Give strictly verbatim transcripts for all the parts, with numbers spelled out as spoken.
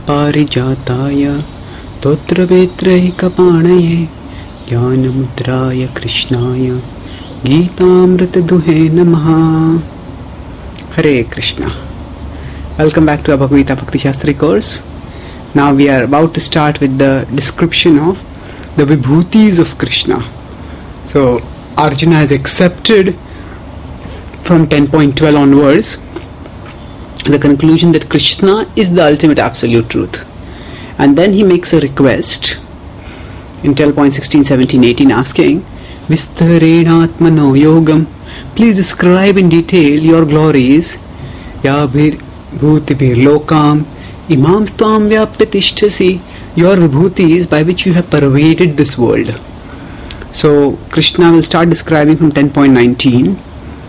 parijataya totravetraikapanaye jnanamudraya krishnaya Geetamrita duhe namaha. Hare Krishna. Welcome back to our Bhagavad Gita Bhakti Shastri course. Now we are about to start with the description of the Vibhutis of Krishna. So Arjuna has accepted from ten point twelve onwards the conclusion that Krishna is the ultimate absolute truth. And then he makes a request in twelve point sixteen, seventeen, eighteen asking, Vistarenatmano yogam, please describe in detail your glories. Yabhir bhutibhir lokam imam stvam vyaptatishtasi, your vibhutis by which you have pervaded this world. So Krishna will start describing from ten point nineteen.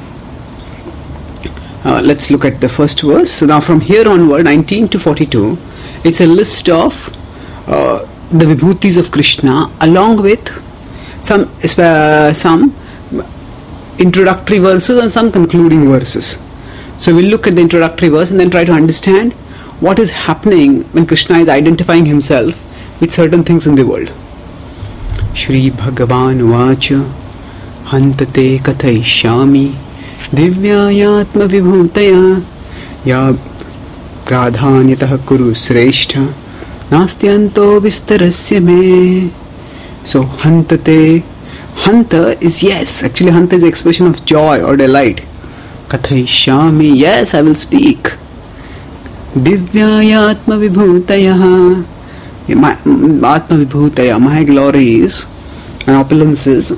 Uh, let's look at the first verse. So now from here onward, nineteen to forty-two, it's a list of uh, the vibhutis of Krishna along with some uh, some introductory verses and some concluding verses. So we'll look at the introductory verse and then try to understand what is happening when Krishna is identifying himself with certain things in the world. Shri Bhagavan Vacha Hantate Kathaishyami Divyayatma Vibhutaya Ya Pradhanyatah Kuru Sreshtha Nastyanto Vistarasya Me. So Hantate, Hanta is yes, actually Hanta is the expression of joy or delight. Kathaishyami, yes, I will speak. Divyayatma Vibhutaya, my Atma Vibhutaya, my glories and opulences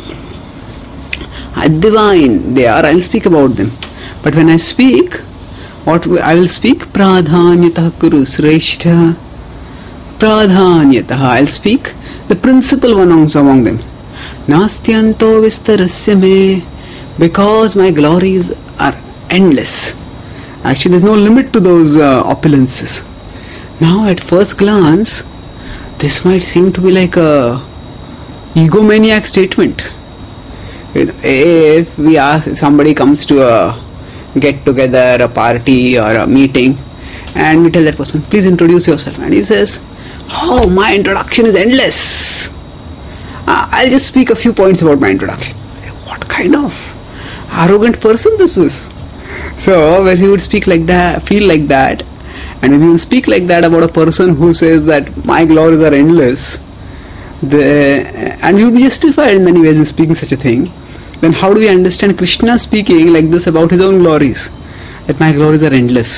are divine, they are, I will speak about them. But when I speak, what I will speak, Pradhanyatah Kuru Sreshtha, Pradhanyatah, I will speak the principal one among them. Nastyanto Vistarasya Me, because my glories are endless. Actually, there is no limit to those uh, opulences. Now, at first glance, this might seem to be like a egomaniac statement. You know, if we ask, somebody comes to a get together, a party or a meeting, and we tell that person, please introduce yourself, and he says, oh, my introduction is endless. Uh, I'll just speak a few points about my introduction. What kind of arrogant person this is? So when he would speak like that, feel like that, and when he will speak like that about a person who says that my glories are endless, the, and he would be justified in many ways in speaking such a thing, then how do we understand Krishna speaking like this about his own glories? That my glories are endless.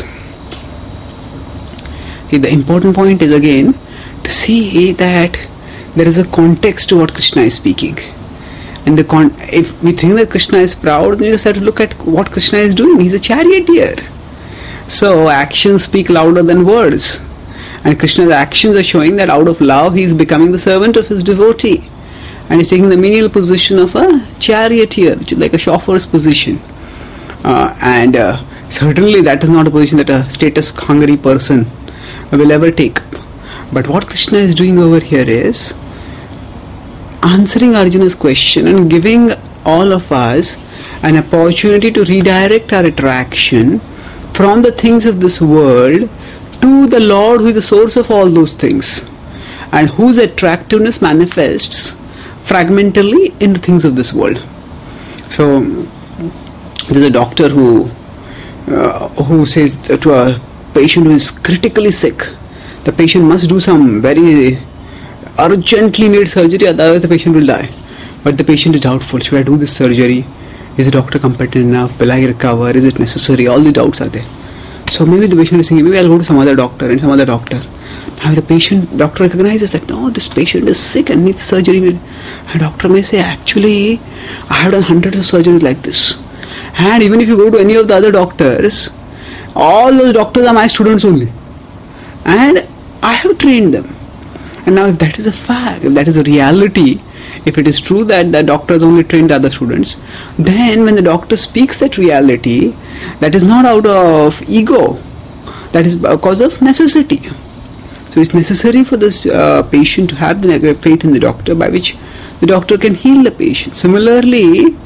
See, the important point is again to see that there is a context to what Krishna is speaking. And the con- if we think that Krishna is proud, then you just have to look at what Krishna is doing. He's a charioteer. So actions speak louder than words. And Krishna's actions are showing that out of love he is becoming the servant of his devotee. And he's taking the menial position of a charioteer, which is like a chauffeur's position. Uh, and uh, certainly that is not a position that a status-hungry person will ever take. But what Krishna is doing over here is answering Arjuna's question and giving all of us an opportunity to redirect our attraction from the things of this world to the Lord who is the source of all those things and whose attractiveness manifests fragmentally in the things of this world. So there's a doctor who uh, who says to a patient who is critically sick, the patient must do some very urgently need surgery, otherwise the patient will die. But the patient is doubtful, should I do this surgery? Is the doctor competent enough? Will I recover? Is it necessary? All the doubts are there. So maybe the patient is thinking, maybe I'll go to some other doctor and some other doctor. Now the patient, doctor recognizes that no, this patient is sick and needs surgery. And doctor may say, actually, I have done hundreds of surgeries like this. And even if you go to any of the other doctors, all those doctors are my students only. And I have trained them. And now if that is a fact, if that is a reality, if it is true that the doctors only trained other students, then when the doctor speaks that reality, that is not out of ego, that is because of necessity. So it's necessary for this uh, patient to have the faith in the doctor by which the doctor can heal the patient. Similarly,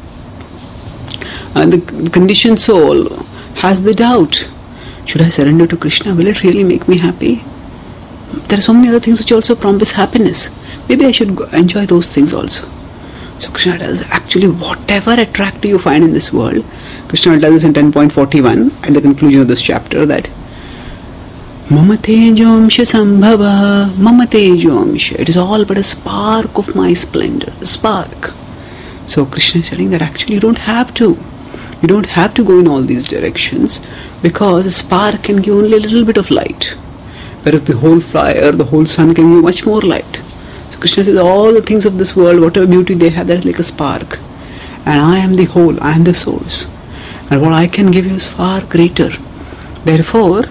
uh, the conditioned soul has the doubt, should I surrender to Krishna? Will it really make me happy? there are so many other things which also promise happiness. Maybe I should go enjoy those things also. So Krishna tells actually whatever attractive you find in this world, Krishna tells us in ten point forty-one at the conclusion of this chapter that Mama tejomsha sambhava, Mama tejomsha. It is all but a spark of my splendor, a spark. So Krishna is telling that actually you don't have to. You don't have to go in all these directions because a spark can give only a little bit of light. Whereas the whole fire, the whole sun can give much more light. So Krishna says all the things of this world, whatever beauty they have, that is like a spark. And I am the whole, I am the source. And what I can give you is far greater. Therefore,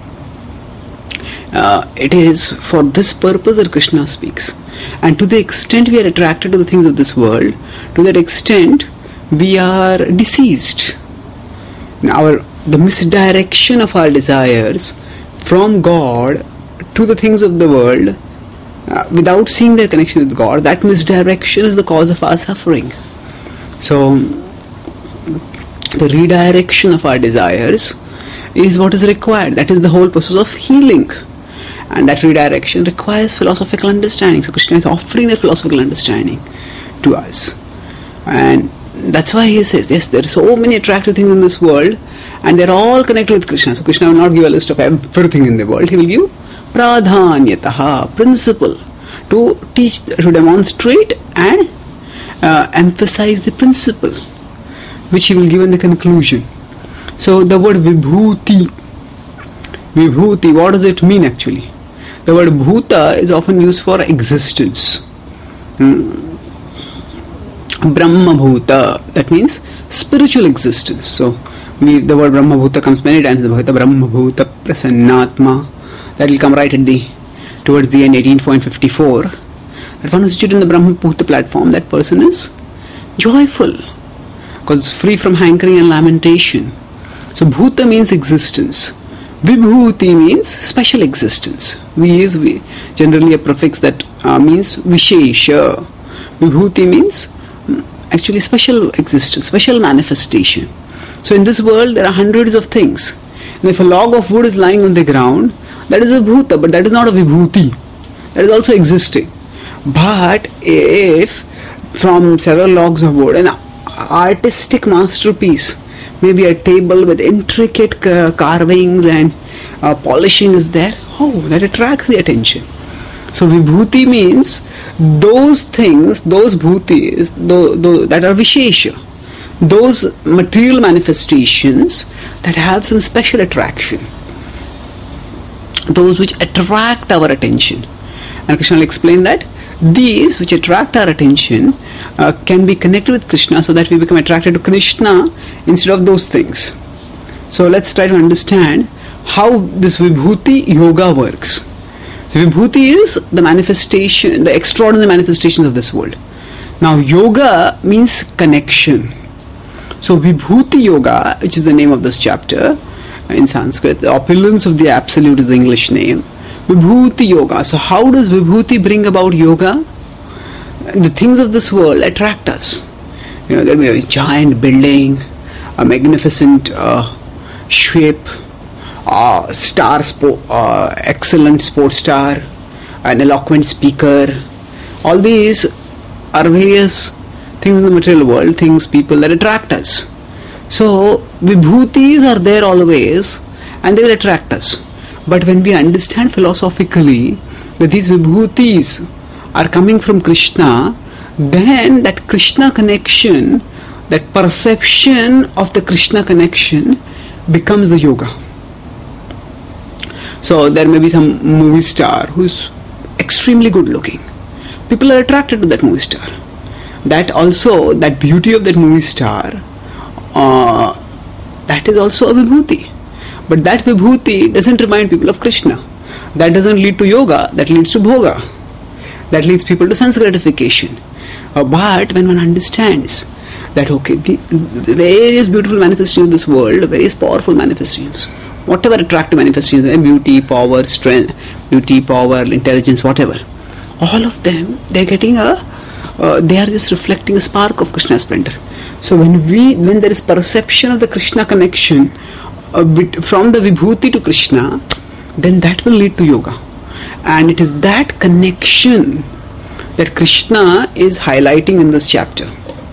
Uh, it is for this purpose that Krishna speaks. And to the extent we are attracted to the things of this world, to that extent we are deceased. Our the misdirection of our desires from God to the things of the world, uh, without seeing their connection with God, that misdirection is the cause of our suffering. So, the redirection of our desires is what is required. That is the whole process of healing. And that redirection requires philosophical understanding. So Krishna is offering that philosophical understanding to us. And that's why he says, yes, there are so many attractive things in this world and they're all connected with Krishna. So Krishna will not give a list of everything in the world. He will give pradhanyataha, principle, to teach, to demonstrate and uh, emphasize the principle, which he will give in the conclusion. So the word vibhuti, vibhuti, what does it mean actually? The word bhuta is often used for existence. Hmm. Brahma bhuta, that means spiritual existence. So we, the word Brahma bhuta comes many times in the Bhagavad Gita. Brahma bhuta prasannatma. That will come right at the towards the end, eighteen point fifty-four. That one who is seated in the Brahma bhuta platform, that person is joyful because free from hankering and lamentation. So bhuta means existence. Vibhuti means special existence. Vi is vi, generally a prefix that uh, means vishesha. Vibhuti means actually special existence, special manifestation. So in this world there are hundreds of things. And if a log of wood is lying on the ground, that is a bhuta, but that is not a vibhuti. That is also existing. But if from several logs of wood, an artistic masterpiece, maybe a table with intricate uh, carvings and uh, polishing is there, oh, that attracts the attention. So vibhuti means those things, those bhutis, those, those, that are vishesha, those material manifestations that have some special attraction, those which attract our attention. And Krishna will explain that these which attract our attention uh, can be connected with Krishna so that we become attracted to Krishna instead of those things. So let's try to understand how this Vibhuti yoga works. So Vibhuti is the manifestation, the extraordinary manifestations of this world. Now yoga means connection. So Vibhuti yoga, which is the name of this chapter in Sanskrit, the opulence of the absolute is the English name. Vibhuti yoga. So how does Vibhuti bring about yoga? The things of this world attract us. You know, there may be a giant building, a magnificent uh, shape, uh, star, spo- uh, excellent sports star, an eloquent speaker. All these are various things in the material world, things, people that attract us. So Vibhutis are there always and they will attract us. But when we understand philosophically that these Vibhutis are coming from Krishna, then that Krishna connection, that perception of the Krishna connection becomes the yoga. So there may be some movie star who is extremely good looking. People are attracted to that movie star. That also, that beauty of that movie star, uh, that is also a Vibhuti. But that Vibhuti doesn't remind people of Krishna. That doesn't lead to yoga, that leads to bhoga. That leads people to sense gratification. Uh, but when one understands that, okay, the, the various beautiful manifestations of this world, various powerful manifestations, whatever attractive manifestations, beauty, power, strength, beauty, power, intelligence, whatever, all of them, they're getting a, uh, they are just reflecting a spark of Krishna's splendor. So when we, when there is perception of the Krishna connection, a bit from the Vibhuti to Krishna, then that will lead to yoga. And it is that connection that Krishna is highlighting in this chapter.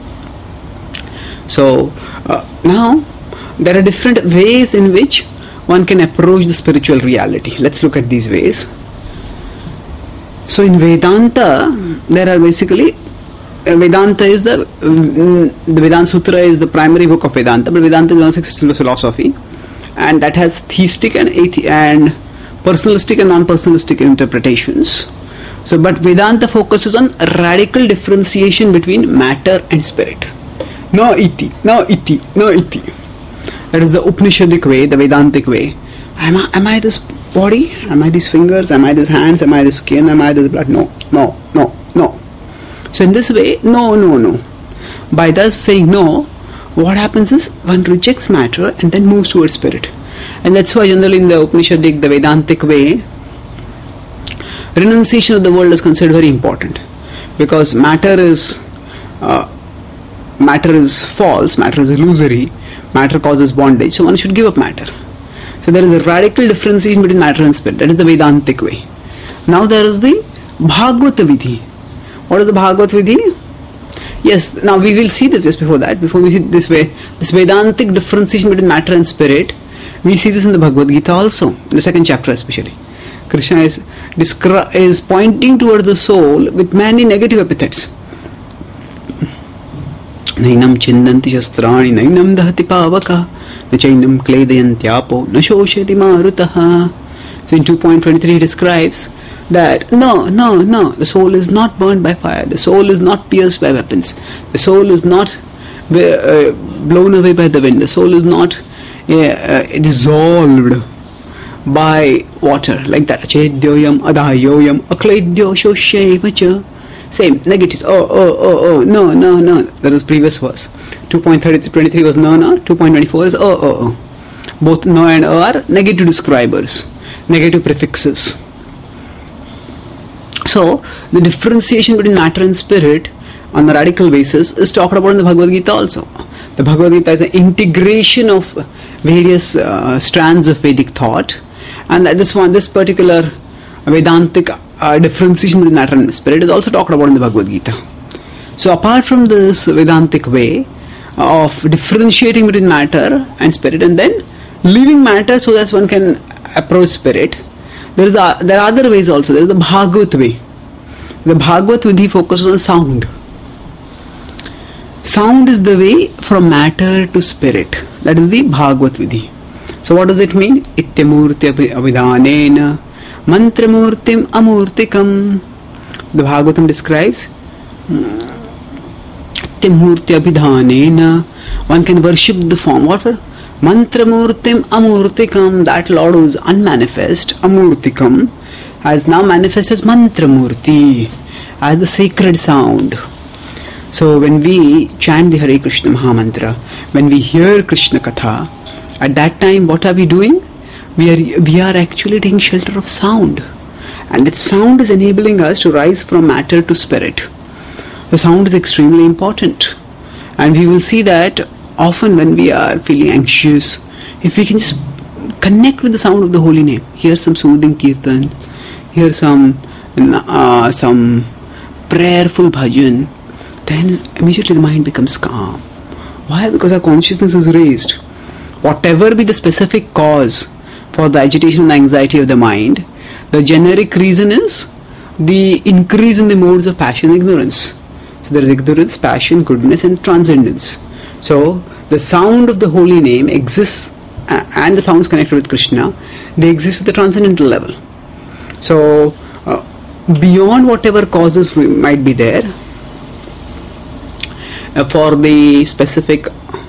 So uh, now there are different ways in which one can approach the spiritual reality. Let's look at these ways. So in Vedanta, there are basically uh, Vedanta is the um, the Vedanta Sutra is the primary book of Vedanta, but Vedanta is one system of philosophy, and that has theistic and athe- and personalistic and non-personalistic interpretations. So, but Vedanta focuses on radical differentiation between matter and spirit. No iti, no iti, no iti. That is the Upanishadic way, the Vedantic way. Am I, am I this body? Am I these fingers? Am I these hands? Am I this skin? Am I this blood? No, no, no, no. So in this way, no, no, no. By thus saying no, what happens is one rejects matter and then moves towards spirit. And that's why generally in the Upanishadic, the Vedantic way, renunciation of the world is considered very important. Because matter is uh, matter is false, matter is illusory, matter causes bondage, so one should give up matter. So there is a radical differentiation between matter and spirit. That is the Vedantic way. Now there is the Bhagavata Vidhi. What is the Bhagavata Vidhi? Yes, now we will see this just before that. Before we see this way, this Vedantic differentiation between matter and spirit, we see this in the Bhagavad Gita also, in the second chapter especially. Krishna is, descri- is pointing towards the soul with many negative epithets. Nainam chindanti shastrani, nainam dahati pavaka, na chainam kledayantyapo, na shoshati marutaha. So in two point two three he describes that no, no, no, the soul is not burned by fire, the soul is not pierced by weapons, the soul is not uh, blown away by the wind, the soul is not uh, uh, dissolved by water, like that. Achedyoyam adayoyam akledyo shoshyevacha. Same, negatives. Oh, oh, oh, oh, no, no, no. That was previous verse. two point two three was no, no. two point two four is oh, oh, oh. Both no and oh are negative describers, negative prefixes. So, the differentiation between matter and spirit on a radical basis is talked about in the Bhagavad Gita also. The Bhagavad Gita is an integration of various uh, strands of Vedic thought, and this one, this particular Vedantic uh, differentiation between matter and spirit is also talked about in the Bhagavad Gita. So, apart from this Vedantic way of differentiating between matter and spirit, and then leaving matter so that one can approach spirit, there is a, there are other ways also. There is the Bhagavat way. The Bhagavat Vidhi focuses on sound. Sound is the way from matter to spirit. That is the Bhagavat Vidhi. So what does it mean? Ityamurti abhidanena mantramurtim amurtikam. The Bhagavatam describes Ityamurti abhidanena. One can worship the form. What for? Mantramurtim amurtikam. That Lord who is unmanifest, amurtikam, has now manifested as Mantramurti, as the sacred sound. So when we chant the Hare Krishna Mahamantra, when we hear Krishna Katha, at that time what are we doing? We are we are actually taking shelter of sound. And that sound is enabling us to rise from matter to spirit. The sound is extremely important. And we will see that often when we are feeling anxious, if we can just connect with the sound of the holy name, hear some soothing kirtan, hear some uh, some prayerful bhajan, then immediately the mind becomes calm. Why? Because our consciousness is raised. Whatever be the specific cause for the agitation and anxiety of the mind, the generic reason is the increase in the modes of passion and ignorance. So there is ignorance, passion, goodness and transcendence. So the sound of the holy name exists, uh, and the sounds connected with Krishna, they exist at the transcendental level. So uh, beyond whatever causes we might be there, uh, for the specific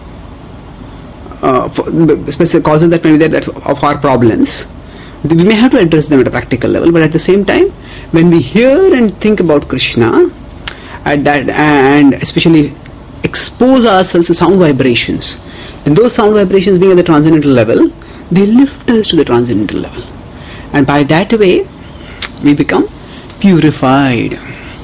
uh, for the specific causes that may be there that of our problems, we may have to address them at a practical level. But at the same time, when we hear and think about Krishna, at that, and especially expose ourselves to sound vibrations, then those sound vibrations being at the transcendental level, they lift us to the transcendental level, and by that way we become purified.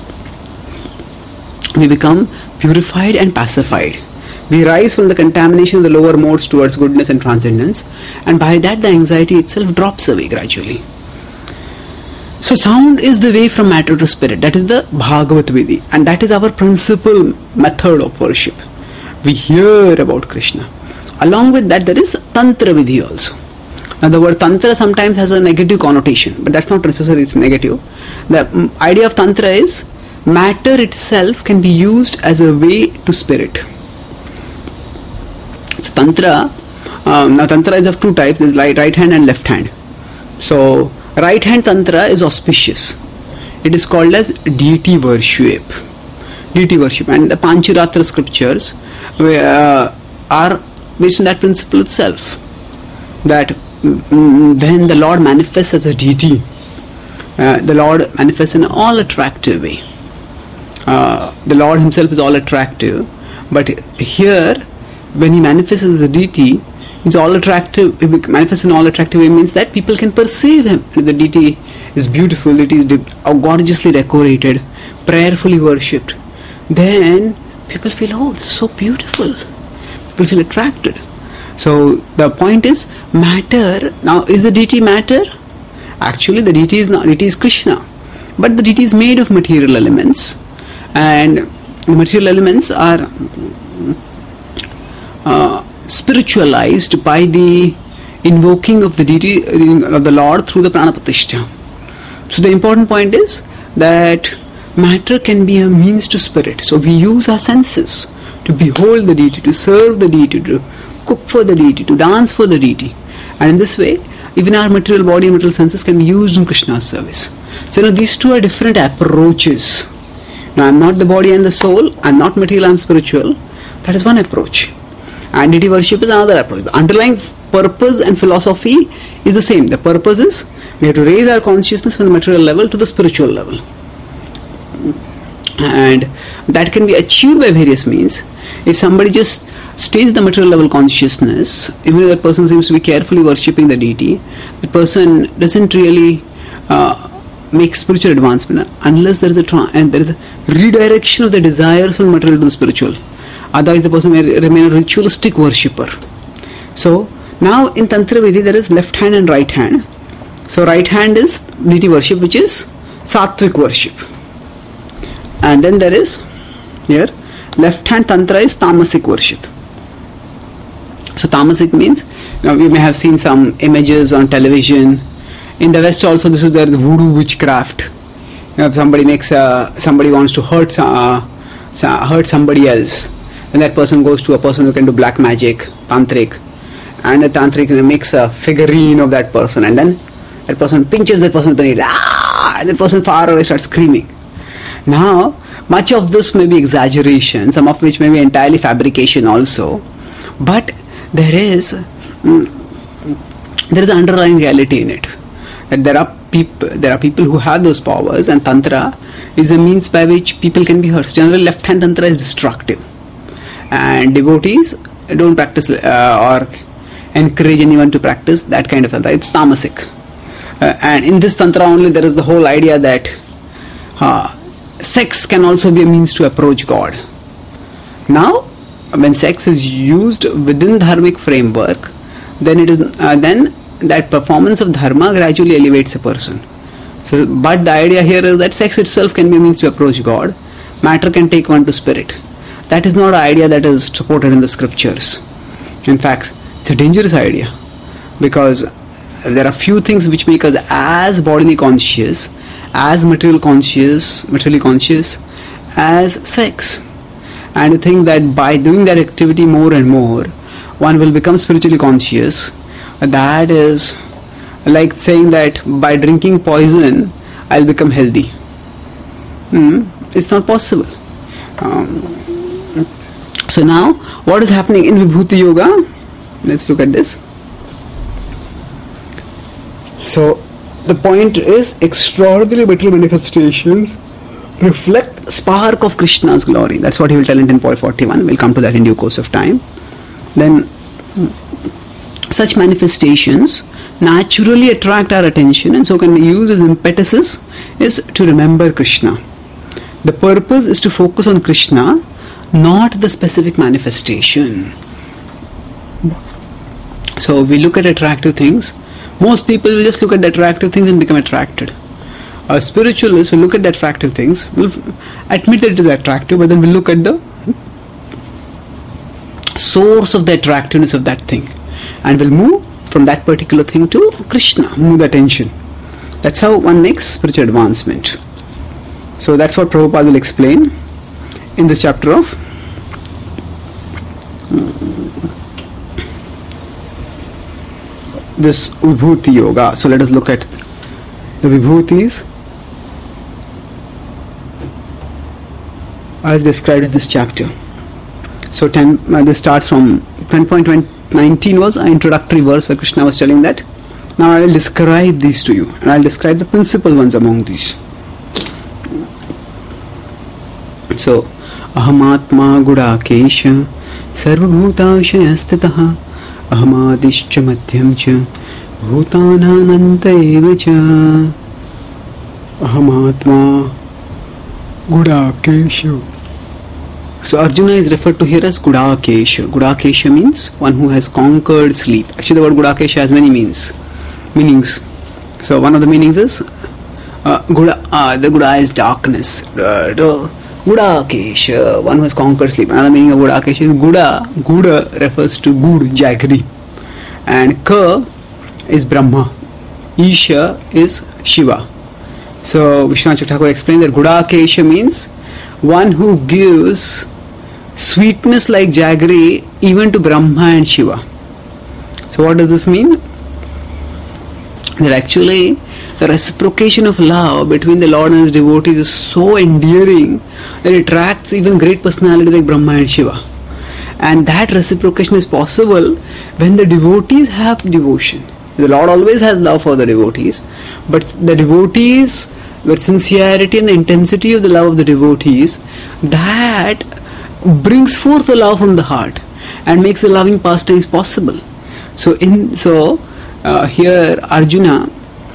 We become purified and pacified. We rise from the contamination of the lower modes towards goodness and transcendence, and by that the anxiety itself drops away gradually. So sound is the way from matter to spirit. That is the Bhagavat Vidhi, and that is our principal method of worship. We hear about Krishna. Along with that, there is Tantra Vidhi also. Now the word Tantra sometimes has a negative connotation, but that's not necessarily it's negative. The um, idea of Tantra is matter itself can be used as a way to spirit. So Tantra, um, now Tantra is of two types, is like right hand and left hand. So right hand Tantra is auspicious. It is called as deity worship. Deity worship, and the Pancharatra scriptures uh, are based on that principle itself. That mm, when the Lord manifests as a deity, uh, the Lord manifests in an all attractive way. Uh, the Lord himself is all attractive, but here when he manifests as a deity, he's all attractive. He manifests in all attractive way means that people can perceive him. The deity is beautiful, it is gorgeously decorated, prayerfully worshipped. Then people feel, oh, this is so beautiful. People feel attracted. So the point is, matter. Now, is the deity matter? Actually, the deity is not. Deity is Krishna, but the deity is made of material elements, and the material elements are uh, spiritualized by the invoking of the deity of the Lord through the Pranapratishtha. So the important point is that matter can be a means to spirit. So we use our senses to behold the deity, to serve the deity, to cook for the deity, to dance for the deity. And in this way, even our material body and material senses can be used in Krishna's service. So now these two are different approaches. Now I'm not the body and the soul, I'm not material, I'm spiritual. That is one approach. And deity worship is another approach. The underlying purpose and philosophy is the same. The purpose is we have to raise our consciousness from the material level to the spiritual level. And that can be achieved by various means. If somebody just stays at the material level consciousness, even if that person seems to be carefully worshipping the deity, the person doesn't really uh, make spiritual advancement unless there is a tra- and there is a redirection of the desires from material to the spiritual. Otherwise, the person may remain a ritualistic worshipper. So now in Tantra Vidhi there is left hand and right hand. So right hand is deity worship, which is sattvic worship. And then there is here left hand Tantra is tamasic worship. So tamasic means, you know, we may have seen some images on television. In the West also this is there is voodoo witchcraft. You know, if somebody makes a, somebody wants to hurt uh, hurt somebody else, and that person goes to a person who can do black magic, tantric, and the tantric makes a figurine of that person, and then that person pinches that person with the needle, ah, and that person far away starts screaming. Now, much of this may be exaggeration, some of which may be entirely fabrication also, but there is mm, there is an underlying reality in it. That there are people, there are people who have those powers, and Tantra is a means by which people can be hurt. So generally, left-hand Tantra is destructive, and devotees don't practice uh, or encourage anyone to practice that kind of Tantra. It's tamasic, uh, and in this Tantra only there is the whole idea that uh, sex can also be a means to approach God. Now, when sex is used within dharmic framework, then it is uh, then that performance of dharma gradually elevates a person. So, but the idea here is that sex itself can be a means to approach God. Matter can take one to spirit. That is not an idea that is supported in the scriptures. In fact, it's a dangerous idea, because there are few things which make us as bodily conscious, as material conscious, materially conscious as sex. And to think that by doing that activity more and more, one will become spiritually conscious, that is like saying that by drinking poison, I'll become healthy. Hmm, it's not possible. Um, so now, what is happening in Vibhuti Yoga? Let's look at this. So, the point is, extraordinary material manifestations reflect spark of Krishna's glory. That's what he will tell in ten point forty-one. We'll come to that in due course of time. Then, such manifestations naturally attract our attention, and so can be used as impetuses is to remember Krishna. The purpose is to focus on Krishna, not the specific manifestation. So we look at attractive things. Most people will just look at the attractive things and become attracted. A spiritualist will look at the attractive things, will admit that it is attractive, but then will look at the source of the attractiveness of that thing and will move from that particular thing to Krishna, move the attention. That's how one makes spiritual advancement. So that's what Prabhupada will explain in this chapter of this Vibhuti Yoga. So let us look at the Vibhutis as described in this chapter. So ten, uh, this starts from ten point nineteen was an introductory verse where Krishna was telling that now I will describe these to you and I will describe the principal ones among these. So Ahamatma Gudakesha Sarvabhutashaya Stitaha Ahamadishcha Madhyam Cha Bhutanananta Eva Cha Ahamatma Gudakesha. So Arjuna is referred to here as Gudakesha. Gudakesha means one who has conquered sleep. Actually the word Gudakesha has many means, meanings. So one of the meanings is uh, Guda, uh, the Guda is darkness. Uh, Gudakesha, one who has conquered sleep. Another meaning of Gudakesha is Guda. Guda refers to Gud, jaggery. And Ka is Brahma. Isha is Shiva. So Vishwanath Thakur explained that Gudakesha means one who gives sweetness like jaggery even to Brahma and Shiva. So what does this mean? That actually the reciprocation of love between the Lord and his devotees is so endearing that it attracts even great personality like Brahma and Shiva. And that reciprocation is possible when the devotees have devotion. The Lord always has love for the devotees, but the devotees, with sincerity and the intensity of the love of the devotees, that brings forth the love from the heart and makes the loving pastimes possible. So in so uh, here Arjuna,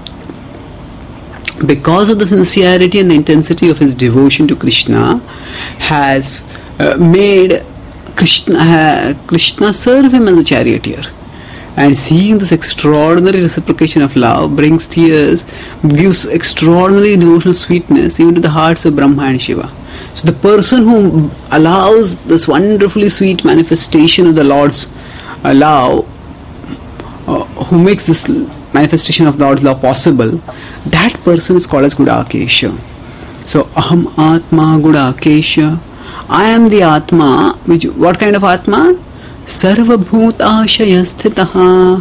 because of the sincerity and the intensity of his devotion to Krishna, has uh, made Krishna uh, Krishna serve him as a charioteer. And seeing this extraordinary reciprocation of love brings tears, gives extraordinary devotional sweetness even to the hearts of Brahma and Shiva. So the person who allows this wonderfully sweet manifestation of the Lord's uh, love, uh, who makes this manifestation of the Lord's love possible, that person is called as Gudakesha. So Aham Atma Gudakesha. I am the Atma. Which, what kind of Atma? Sarvabhutashaya Sthitaha,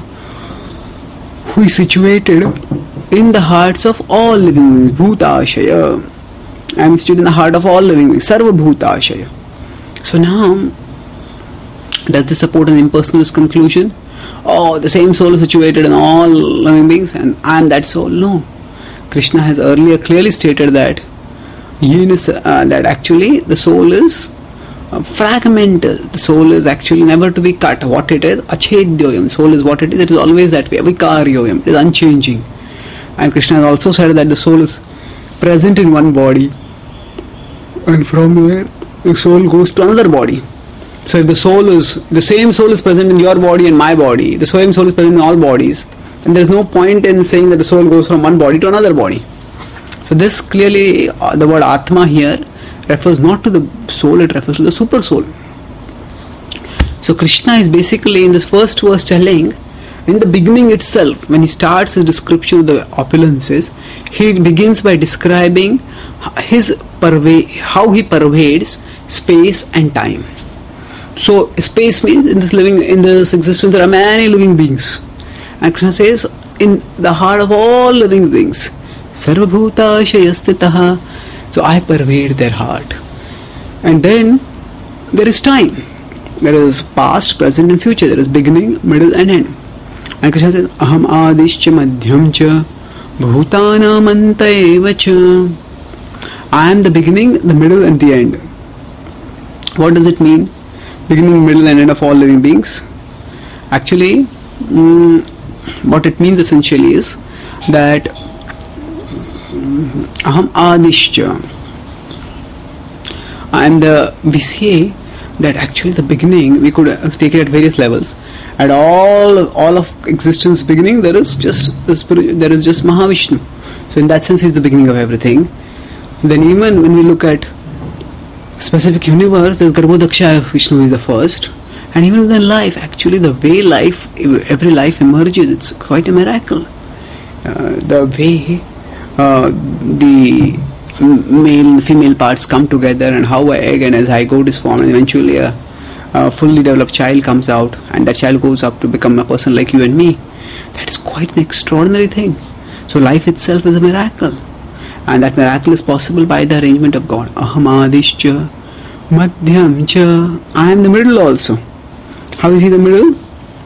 who is situated in the hearts of all living beings. Bhutashaya, I am situated in the heart of all living beings. Sarvabhutashaya. So now, does this support an impersonalist conclusion? Oh, the same soul is situated in all living beings and I am that soul. No. Krishna has earlier clearly stated that uh, that actually the soul is fragmental. The soul is actually never to be cut. What it is, achedyoyam. Soul is what it is. It is always that way. Vikaryoyam. It is unchanging. And Krishna has also said that the soul is present in one body, and from there the soul goes to another body. So if the soul is the same soul is present in your body and my body, the same soul is present in all bodies, and there is no point in saying that the soul goes from one body to another body. So this clearly, uh, the word Atma here refers not to the soul, it refers to the super soul. So Krishna is basically in this first verse telling, in the beginning itself, when he starts his description of the opulences, he begins by describing his perva- how he pervades space and time. So space means in this living, in this existence there are many living beings, and Krishna says in the heart of all living beings, Sarvabhutashaya Sthitaha. So I pervade their heart. And then there is time. There is past, present and future. There is beginning, middle and end. And Krishna says, Aham Adishcha Madhyam Cha Bhutanam Anta Eva Cha. I am the beginning, the middle and the end. What does it mean? Beginning, middle and end of all living beings? Actually, mm, what it means essentially is that Aham Adishcha. I am the, we say that actually the beginning, we could take it at various levels. At all, all of existence beginning, there is just the spirit, there is just Mahavishnu. So in that sense, he is the beginning of everything. Then even when we look at specific universe, there's Garbhodaksha Vishnu is the first. And even within life, actually the way life, every life emerges, it's quite a miracle. Uh, the way uh, the male and female parts come together, and how an egg and a zygote is formed, and eventually a, a fully developed child comes out, and that child goes up to become a person like you and me. That is quite an extraordinary thing. So life itself is a miracle, and that miracle is possible by the arrangement of God. Aham adishcha madhyam cha. I am the middle also. How is he the middle?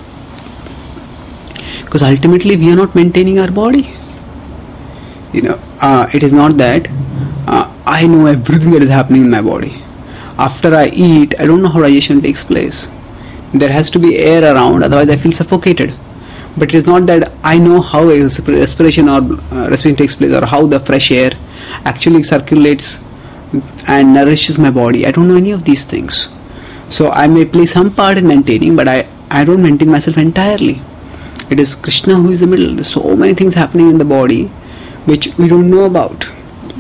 Because ultimately we are not maintaining our body. You know, uh, it is not that uh, I know everything that is happening in my body. After I eat, I don't know how digestion takes place. There has to be air around, otherwise I feel suffocated. But it is not that I know how respiration or uh, respiration takes place, or how the fresh air actually circulates and nourishes my body. I don't know any of these things. So I may play some part in maintaining, but I, I don't maintain myself entirely. It is Krishna who is the middle. There's so many things happening in the body which we don't know about.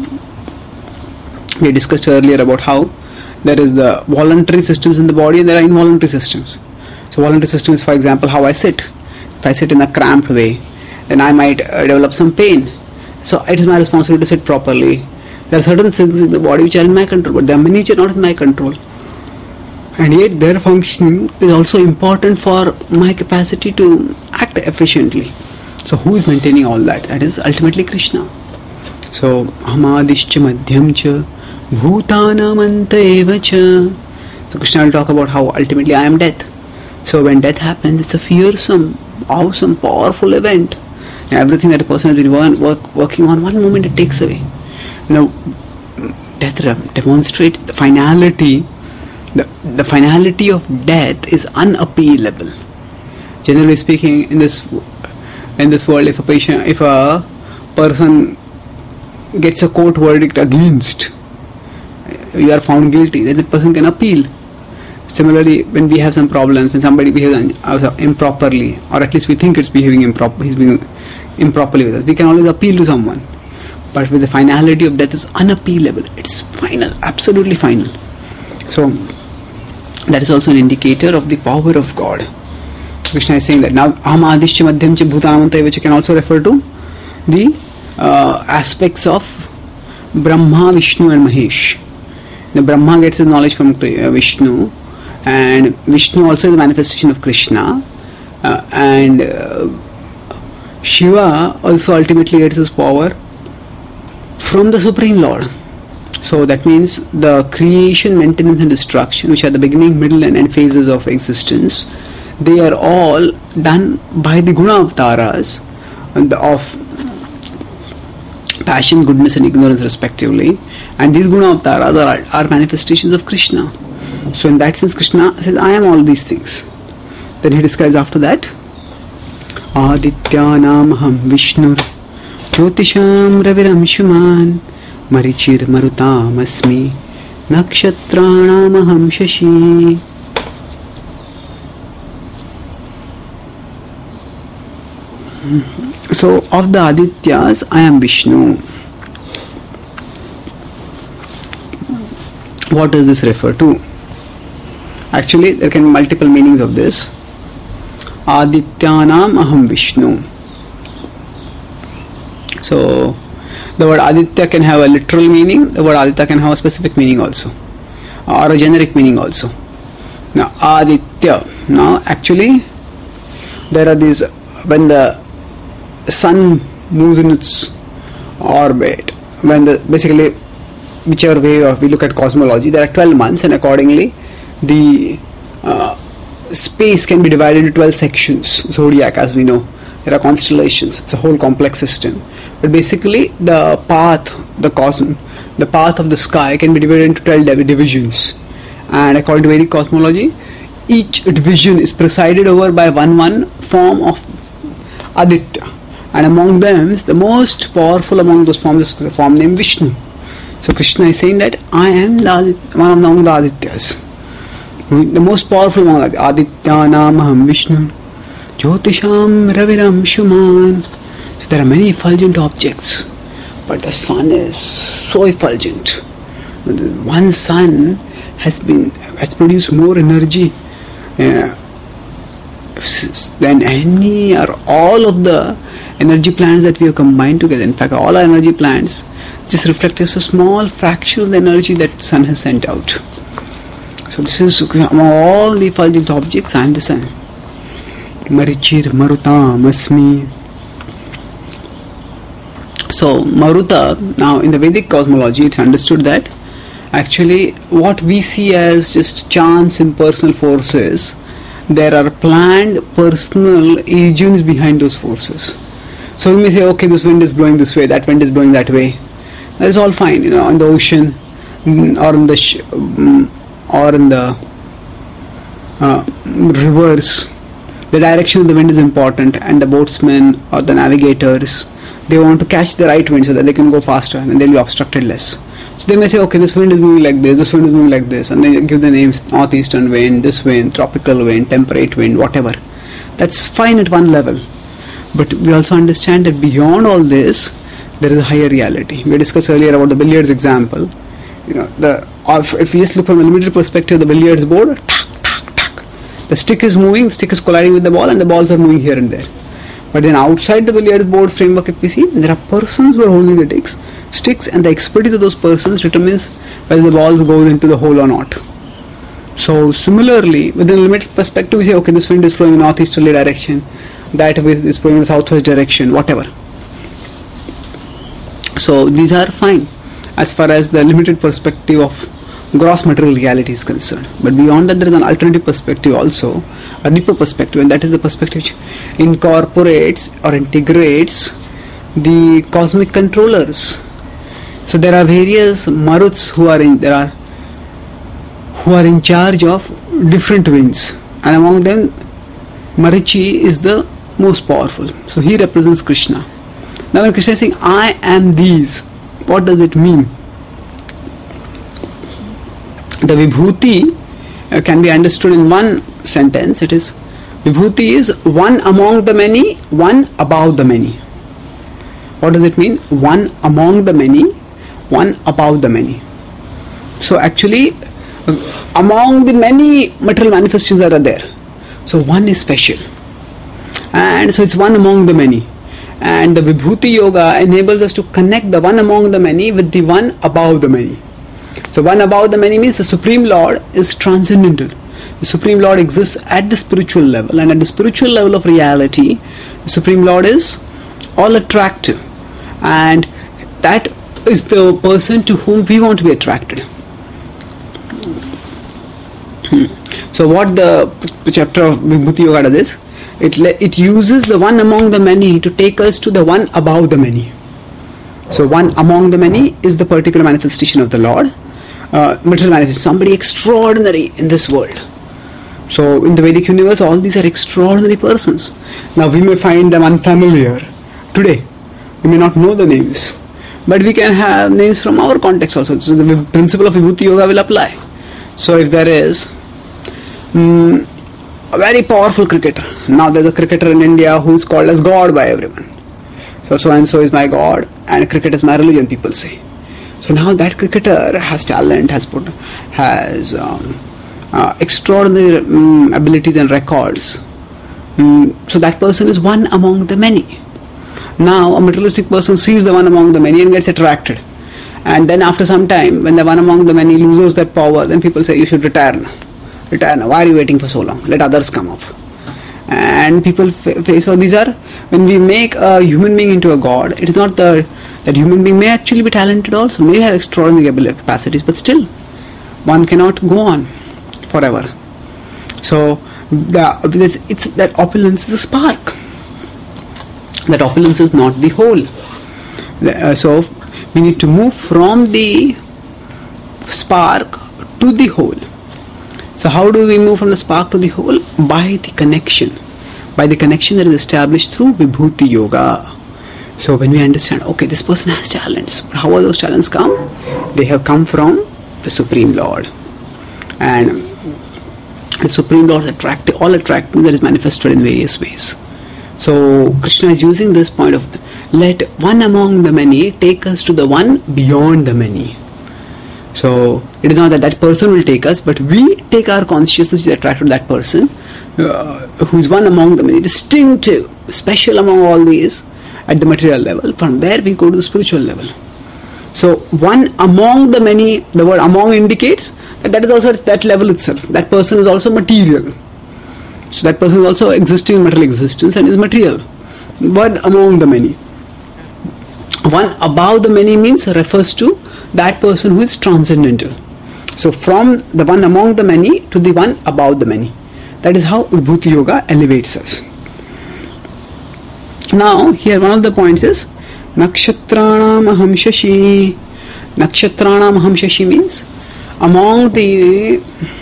We discussed earlier about how there is the voluntary systems in the body and there are involuntary systems. So voluntary system is, for example, how I sit. If I sit in a cramped way, then I might uh, develop some pain. So it is my responsibility to sit properly. There are certain things in the body which are in my control, but there are many which are not in my control. And yet their functioning is also important for my capacity to act efficiently. So who is maintaining all that? That is ultimately Krishna. So Ahamadishcha Madhyamcha Bhutanam Antaevacha. So Krishna will talk about how ultimately I am death. So when death happens, it's a fearsome, awesome, powerful event. And everything that a person has been work, working on, one moment it takes away. Now death demonstrates the finality. The, the finality of death is unappealable. Generally speaking, in this in this world, if a patient, if a person gets a court verdict against, you are found guilty, then the person can appeal. Similarly, when we have some problems, when somebody behaves improperly, or at least we think it's behaving improper, he's being improperly with us, we can always appeal to someone. But with the finality of death is unappealable. It's final, absolutely final. So that is also an indicator of the power of God. Krishna is saying that. Now Aham Adishya Madhyam Cha Bhutanam, which can also refer to the uh, aspects of Brahma, Vishnu and Mahesh. The Brahma gets his knowledge from uh, Vishnu, and Vishnu also is a manifestation of Krishna, uh, and uh, Shiva also ultimately gets his power from the Supreme Lord. So that means the creation, maintenance and destruction, which are the beginning, middle and end phases of existence, they are all done by the Guna Avtaras of passion, goodness and ignorance respectively. And these Guna Avtaras are, are manifestations of Krishna. So in that sense, Krishna says, I am all these things. Then he describes after that, Adityanam Aham Vishnur Jyotisham Raviram Shuman Marichir Marutam Asmi Nakshatranam Aham Shashi. So of the Adityas, I am Vishnu. What does this refer to? Actually, there can be multiple meanings of this. Adityanam Aham Vishnu. So the word Aditya can have a literal meaning, the word Aditya can have a specific meaning also, or a generic meaning also. Now Aditya, now actually there are these, when the sun moves in its orbit, when the basically whichever way we look at cosmology, there are twelve months, and accordingly the uh, space can be divided into twelve sections. Zodiac, as we know, there are constellations, it's a whole complex system. But basically the path, the cosmos, the path of the sky can be divided into twelve divisions, and according to Vedic cosmology, each division is presided over by one one form of Aditya, and among them is the most powerful among those forms is the form named Vishnu. So Krishna is saying that I am the Aditya, one among the Adityas, the most powerful among the Adityanam Aham Vishnu Jyotisham Raviram Shuman. So there are many effulgent objects but the sun is so effulgent. One sun has been has produced more energy uh, than any or all of the energy plants that we have combined together. In fact, all our energy plants just reflect just a small fraction of the energy that the sun has sent out. So this is among all the effulgent objects, I am the sun. Marichir Marutam Asmi. So Maruta, now in the Vedic cosmology, it's understood that actually what we see as just chance impersonal forces, there are planned personal agents behind those forces. So we may say, okay, this wind is blowing this way, that wind is blowing that way. That is all fine, you know, in the ocean or in the sh- or in the uh, rivers. The direction of the wind is important, and the boatsmen or the navigators, they want to catch the right wind so that they can go faster and they'll be obstructed less. So they may say, okay, this wind is moving like this, this wind is moving like this, and they give the names northeastern wind, this wind, tropical wind, temperate wind, whatever. That's fine at one level. But we also understand that beyond all this, there is a higher reality. We discussed earlier about the billiards example. You know, the if we just look from a limited perspective of the billiards board, tack, tack, tack. The stick is moving, the stick is colliding with the ball, and the balls are moving here and there. But then outside the billiards board framework, if we see, there are persons who are holding the sticks, sticks, and the expertise of those persons determines whether the balls go into the hole or not. So similarly, within a limited perspective, we say, okay, this wind is flowing in northeasterly direction, that wind is flowing in the southwest direction, whatever. So these are fine as far as the limited perspective of gross material reality is concerned. But beyond that, there is an alternative perspective also, a deeper perspective, and that is the perspective which incorporates or integrates the cosmic controllers. So there are various maruts who are in there are who are in charge of different winds, and among them Marichi is the most powerful. So he represents Krishna. Now when Krishna is saying, I am these, what does it mean? The Vibhuti uh, can be understood in one sentence. It is, Vibhuti is one among the many, one above the many. What does it mean? One among the many, one above the many. So actually, uh, among the many material manifestations that are there, so one is special. And so it's one among the many. And the Vibhuti Yoga enables us to connect the one among the many with the one above the many. So one above the many means the Supreme Lord is transcendental. The Supreme Lord exists at the spiritual level, and at the spiritual level of reality, the Supreme Lord is all attractive, and that is the person to whom we want to be attracted. So what the chapter of Vibhuti Yoga does is, it, it uses the one among the many to take us to the one above the many. So one among the many is the particular manifestation of the Lord. Uh, material manifestation, somebody extraordinary in this world. So in the Vedic universe, all these are extraordinary persons. Now we may find them unfamiliar today. We may not know the names, but we can have names from our context also. So the principle of Vibhuti Yoga will apply. So if there is um, a very powerful cricketer, now there's a cricketer in India who is called as God by everyone. So so and so is my God, and cricket is my religion, people say. So now that cricketer has talent, has put, has um, uh, extraordinary um, abilities and records. Um, so that person is one among the many. Now a materialistic person sees the one among the many and gets attracted. And then after some time, when the one among the many loses that power, then people say, you should retire now. Retire now. Why are you waiting for so long? Let others come up. And people face, so these are, when we make a human being into a god, it is not the, that human being may actually be talented also, may have extraordinary ability, capacities, but still, one cannot go on forever. So, the, it's, that opulence is a spark. That opulence is not the whole. Uh, so, we need to move from the spark to the whole. So how do we move from the spark to the whole? By the connection. By the connection that is established through Vibhuti Yoga. So when we understand, okay, this person has talents, but how are those talents come? They have come from the Supreme Lord. And the Supreme Lord is attractive, all attractive, that is manifested in various ways. So Krishna is using this point of let one among the many take us to the one beyond the many. So it is not that that person will take us, but we take our consciousness is attracted to that person, uh, who is one among the many, distinctive, special among all these at the material level. From there we go to the spiritual level. So one among the many, the word among indicates that that is also at that level itself. That person is also material. So that person is also existing in material existence and is material. One among the many. One above the many means refers to that person who is transcendental. So from the one among the many to the one above the many. That is how Vibhuti Yoga elevates us. Now here one of the points is Nakshatranam aham shashi. Nakshatranam aham shashi means among the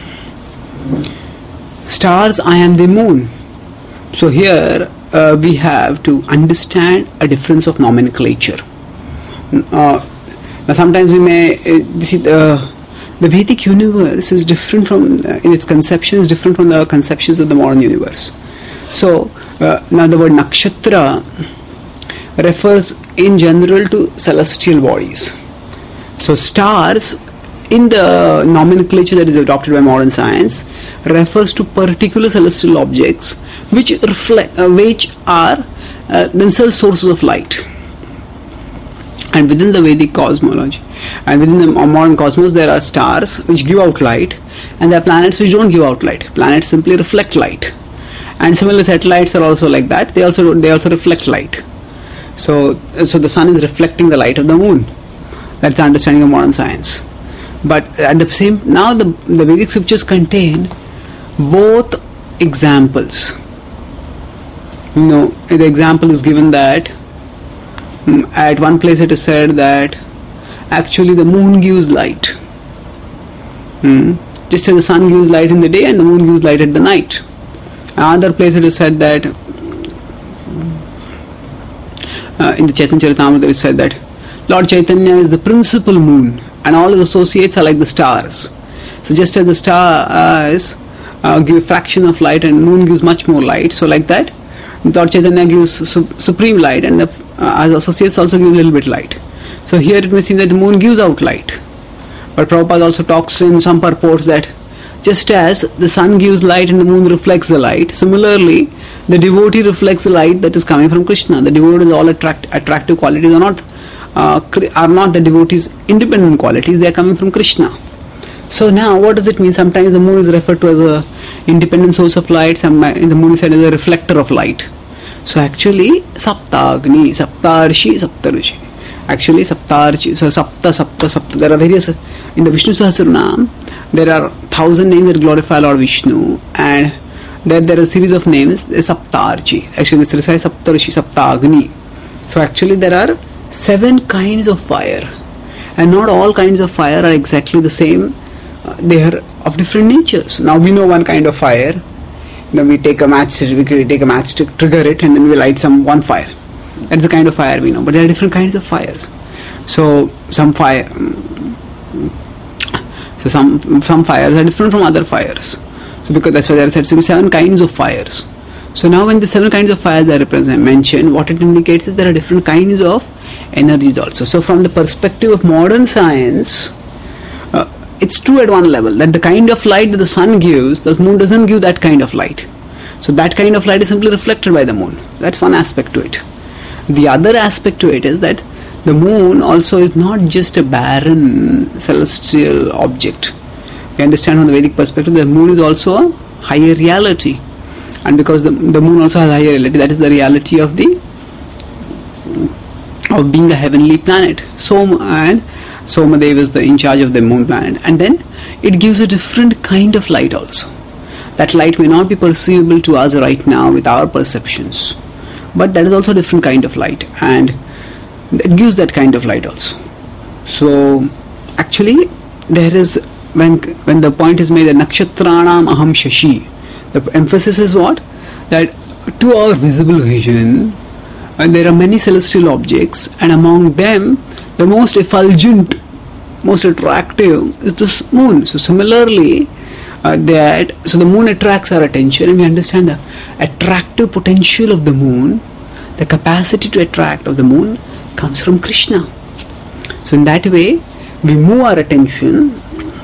stars I am the moon. So here uh, we have to understand a difference of nomenclature. Uh, now sometimes we may uh, see the, the Vedic universe is different from uh, in its conception is different from the conceptions of the modern universe. So uh, now the word nakshatra refers in general to celestial bodies. So stars in the nomenclature that is adopted by modern science refers to particular celestial objects which reflect uh, which are uh, themselves sources of light. And within the Vedic cosmology and within the modern cosmos there are stars which give out light and there are planets which don't give out light. Planets simply reflect light. And similar satellites are also like that. They also they also reflect light. So so the sun is reflecting the light of the moon. That's the understanding of modern science. But at the same now the, the Vedic scriptures contain both examples. You know, the example is given that um, at one place it is said that actually the moon gives light. Hmm. Just as the sun gives light in the day and the moon gives light at the night. Another place it is said that uh, in the Chaitanya Charitamrita it is said that Lord Chaitanya is the principal moon and all his associates are like the stars. So just as the stars uh, give a fraction of light and moon gives much more light, so like that Lord Chaitanya gives su- supreme light and the uh, his associates also give a little bit light. So here it may seem that the moon gives out light. But Prabhupada also talks in some purports that just as the sun gives light and the moon reflects the light, similarly the devotee reflects the light that is coming from Krishna. The devotees all attract, attractive qualities are not uh, are not the devotees' independent qualities, they are coming from Krishna. So now what does it mean? Sometimes the moon is referred to as a independent source of light, sometimes the moon is said as a reflector of light. So actually Saptagni, Saptarshi, Saptarushi. Actually Saptarshi, so Sapta, Sapta, Sapta. There are various, in the Vishnu Sahasranam, there are thousand names that glorify Lord Vishnu, and there there are a series of names, Saptarchi. Actually this is Saptarshi, Saptagni. So actually there are seven kinds of fire, and not all kinds of fire are exactly the same. Uh, they are of different natures. Now we know one kind of fire. You know, we take a match, we take a match to trigger it, and then we light some one fire. That's the kind of fire we know. But there are different kinds of fires. So some fire, so some some fires are different from other fires. So because that's why there are said to be seven kinds of fires. So now when the seven kinds of fires are represent, mentioned, what it indicates is there are different kinds of energies also. So from the perspective of modern science, uh, it's true at one level that the kind of light that the sun gives, the moon doesn't give that kind of light. So that kind of light is simply reflected by the moon. That's one aspect to it. The other aspect to it is that the moon also is not just a barren celestial object. We understand from the Vedic perspective the moon is also a higher reality. And because the, the moon also has a higher reality, that is the reality of the of being a heavenly planet. Soma and Somadev is the in charge of the moon planet. And then it gives a different kind of light also. That light may not be perceivable to us right now with our perceptions, but that is also a different kind of light, and it gives that kind of light also. So actually there is, when when the point is made that Nakshatranam aham shashi, the emphasis is what? That to our visible vision, and there are many celestial objects, and among them the most effulgent, most attractive is this moon. So similarly, uh, that so the moon attracts our attention, and we understand the attractive potential of the moon. the capacity to attract of the moon comes from Krishna. So in that way, we move our attention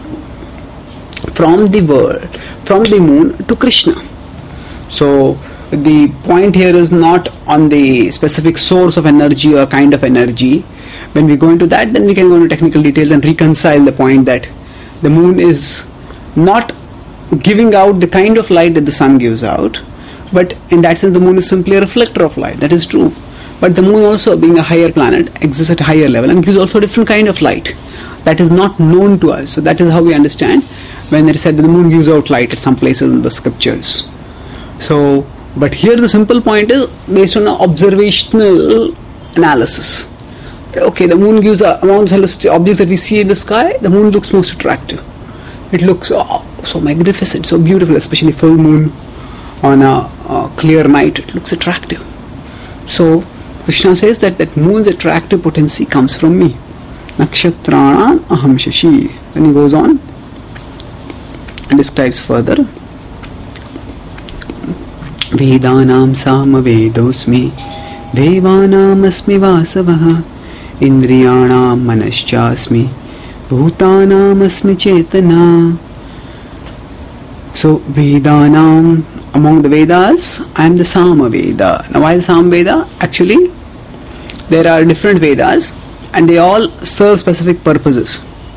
from the world, from the moon to Krishna. So the point here is not on the specific source of energy or kind of energy. When we go into that, then we can go into technical details and reconcile the point that the moon is not giving out the kind of light that the sun gives out, but in that sense the moon is simply a reflector of light. That is true. But the moon also, being a higher planet, exists at a higher level and gives also a different kind of light that is not known to us. So that is how we understand when it is said that the moon gives out light at some places in the scriptures. So, but here the simple point is based on an observational analysis. Okay, the moon gives a, among celestial objects that we see in the sky, the moon looks most attractive. It looks oh, so magnificent, so beautiful, especially full moon on a, a clear night. It looks attractive. So Krishna says that that moon's attractive potency comes from me. Nakshatrana aham shashi. Then he goes on and describes further. Vedanam sama vedosmi devanam asmi vasavaha indriyanam manaschasmi bhutanam asmi chetana. So Vedanam, among the Vedas, I am the Sama Veda. Now why the Sama Veda? Actually, there are different Vedas and they all serve specific purposes.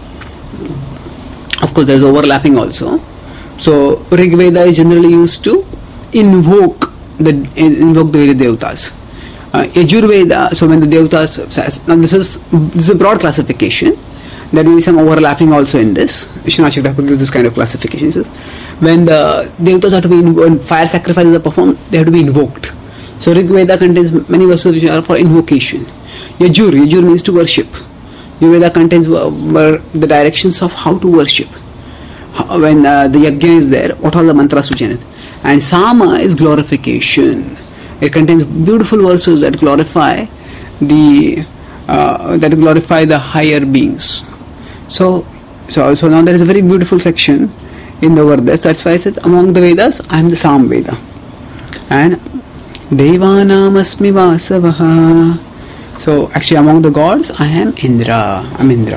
Of course, there is overlapping also. So Rig Veda is generally used to invoke the invoke the various Devatas. Uh, Yajur Veda, so when the Devatas says, now this is this is a broad classification. There will be some overlapping also in this. Vishwanath Chakravarti gives this kind of classification. He says, when the Devatas are to be inv- when fire sacrifices are performed, they have to be invoked. So Rig Veda contains many verses which are for invocation. Yajur, Yajur means to worship. Yajur contains uh, the directions of how to worship. How, when uh, the yajna is there, what all the mantras to chant. And Sama is glorification. It contains beautiful verses that glorify the uh, that glorify the higher beings. So, so, so now there is a very beautiful section in the Vedas. That's why I said among the Vedas, I am the Sam Veda. And Devanam asmi vasavaha. So actually among the gods, I am Indra. I'm Indra.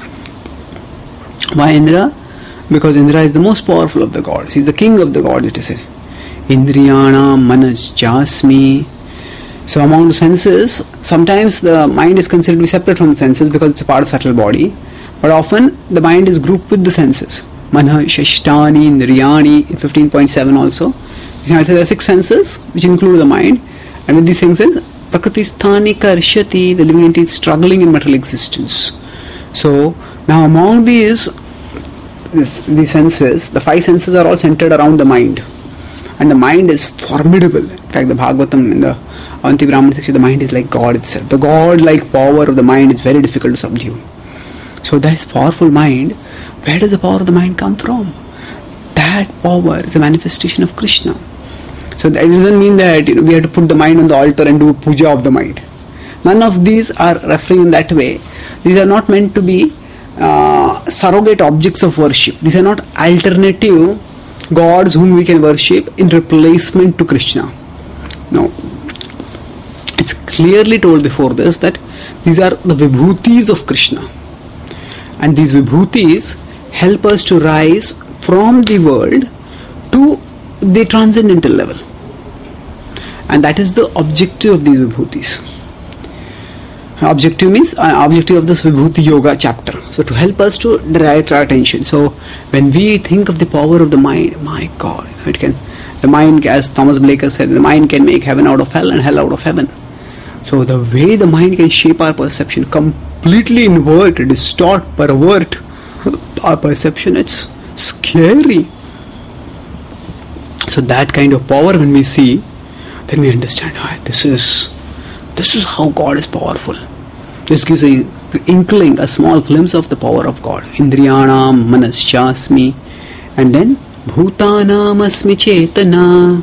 Why Indra? Because Indra is the most powerful of the gods. He's the king of the gods, it is said. Indriyanam manas jasmi. So among the senses, sometimes the mind is considered to be separate from the senses because it's a part of subtle body. But often the mind is grouped with the senses. Manha, Shashtani, Indriyani, in fifteen point seven also. There are six senses which include the mind. And with these senses, Prakriti Sthani Karshati, the living entity is struggling in material existence. So now among these, these senses, the five senses are all centered around the mind. And the mind is formidable. In fact, the Bhagavatam in the Avanti Brahman section, the mind is like God itself. The God-like power of the mind is very difficult to subdue. So that is powerful mind. Where does the power of the mind come from? That power is a manifestation of Krishna. So that doesn't mean that you know, we have to put the mind on the altar and do puja of the mind. None of these are referring in that way. These are not meant to be uh, surrogate objects of worship. These are not alternative gods whom we can worship in replacement to Krishna. No. It's clearly told before this that these are the vibhutis of Krishna. And these vibhutis help us to rise from the world to the transcendental level. And that is the objective of these vibhutis. Objective means uh, objective of this Vibhuti Yoga chapter. So to help us to direct our attention. So when we think of the power of the mind, my God, it can, the mind, as Thomas Blake has said, the mind can make heaven out of hell and hell out of heaven. So the way the mind can shape our perception, completely invert, distort, pervert our perception, it's scary. So that kind of power when we see, then we understand, oh, this is this is how God is powerful. This gives a inkling, a small glimpse of the power of God. Indriyanam manaschasmi, and then bhutanam asmi chetana.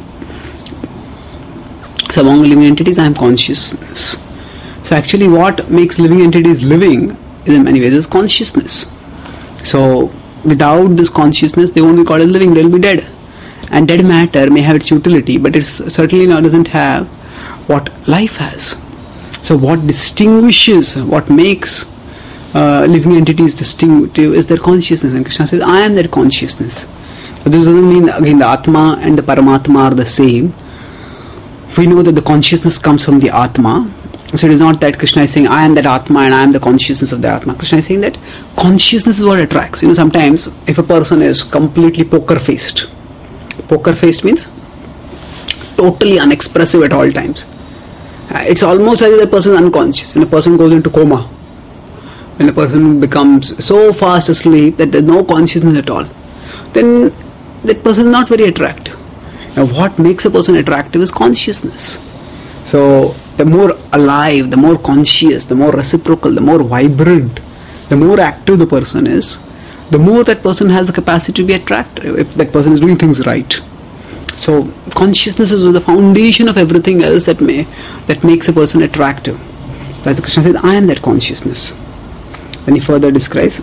So among living entities I am consciousness. So actually what makes living entities living is in many ways is consciousness. So without this consciousness they won't be called as living, they will be dead. And dead matter may have its utility, but it certainly not doesn't have what life has. So what distinguishes, what makes uh, living entities distinctive is their consciousness. And Krishna says, I am that consciousness. But this doesn't mean, again, the Atma and the Paramatma are the same. We know that the consciousness comes from the Atma. So it is not that Krishna is saying, I am that Atma and I am the consciousness of the Atma. Krishna is saying that consciousness is what attracts. You know, sometimes if a person is completely poker-faced, poker-faced means totally unexpressive at all times. Uh, it's almost as if the person is unconscious. When a person goes into coma, when a person becomes so fast asleep that there's no consciousness at all, then that person is not very attractive. Now, what makes a person attractive is consciousness. So, the more alive, the more conscious, the more reciprocal, the more vibrant, the more active the person is, the more that person has the capacity to be attractive, if that person is doing things right. So, consciousness is the foundation of everything else that may that makes a person attractive. Like Krishna says, I am that consciousness. Then he further describes,